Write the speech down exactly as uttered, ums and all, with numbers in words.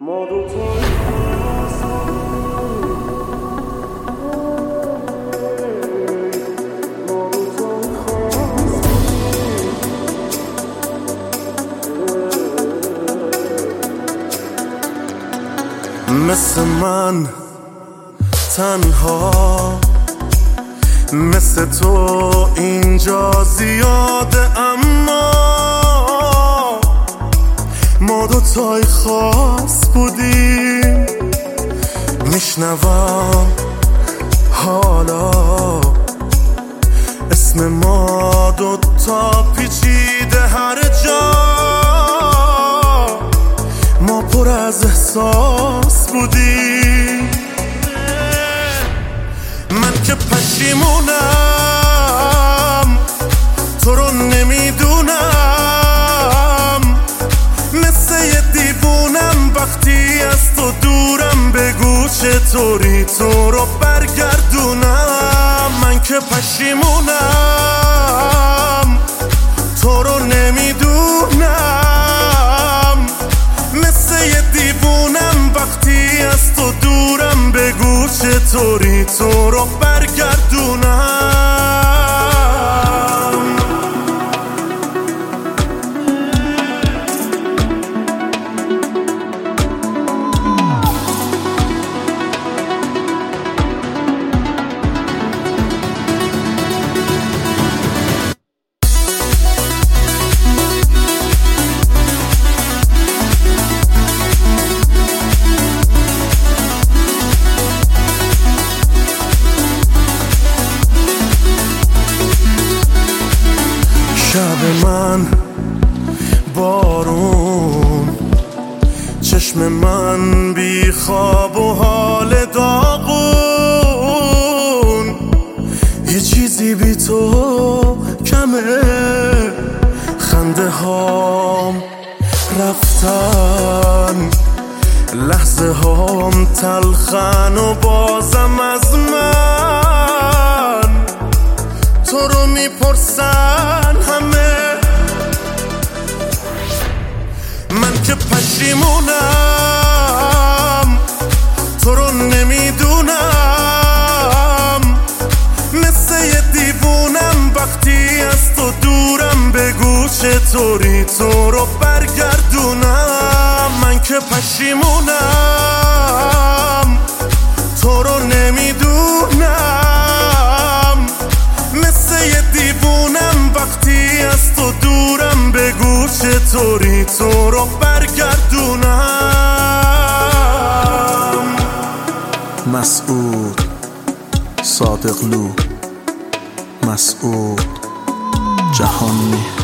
ما دو تا مثل من تنها، مثل تو اینجا زیاده، اما ما دوتای خاص بودیم. میشنوم حالا اسم ما دوتا پیچیده هر جا، ما پر از احساس بودیم. من که پشیمونم تو رو نمیدونم، مثل یه دیوونم وقتی از تو دورم، بگو چطوری تو رو برگردونم. من که پشیمونم تو رو نمیدونم، مثل یه دیوونم وقتی از تو دورم، بگو چطوری تو رو برگردونم. شب من بارون، چشم من بی خواب و حال داغون، یه چیزی بی تو کمه، خنده هام رفتن، لحظه هام تلخن و بازم از من تو رو میپرسن همه. من که پشیمونم تو رو نمیدونم، مثل یه دیوونم وقتی از تو دورم، بگو چطوری تو رو برگردونم. من که پشیمونم تو رو نمیدونم، مثل یه دیوونم وقتی از تو دورم، بگو چطوری تو رو برگردونم. مسعود صادقلو، مسعود جهانی.